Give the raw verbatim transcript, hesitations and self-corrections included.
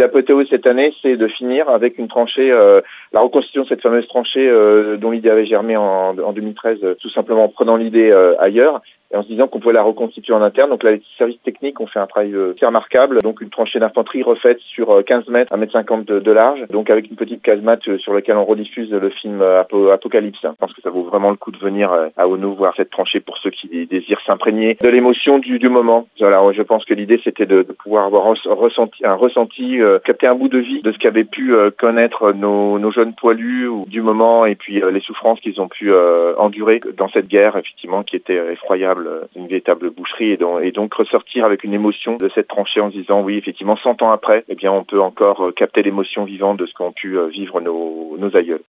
l'apothéose cette année, c'est de finir avec une tranchée, euh, la reconstitution de cette fameuse tranchée euh, dont l'idée avait germé en, en deux mille treize, euh, tout simplement en prenant l'idée euh, ailleurs et en se disant qu'on pouvait la reconstituer en interne. Donc là, les services techniques ont fait un travail euh, très remarquable. Donc une tranchée d'infanterie refaite sur euh, quinze mètres, un mètre cinquante de, de large, donc avec une petite casemate euh, sur laquelle on rediffuse le film euh, Apo- Apocalypse. Je pense que ça vaut vraiment le coup de venir euh, à Auneau voir cette tranchée pour ceux qui désirent s'imprégner de l'émotion du, du moment. Voilà, je pense que l'idée c'était de, de pouvoir avoir un ressenti, un ressenti euh, capter un bout de vie de ce qu'avaient pu euh, connaître nos, nos jeunes poilus ou, du moment et puis euh, les souffrances qu'ils ont pu euh, endurer dans cette guerre, effectivement, qui était effroyable, une véritable boucherie, et donc, et donc ressortir avec une émotion de cette tranchée en se disant oui, effectivement, cent ans après, eh bien, on peut encore euh, capter l'émotion vivante de ce qu'ont pu euh, vivre nos, nos aïeux.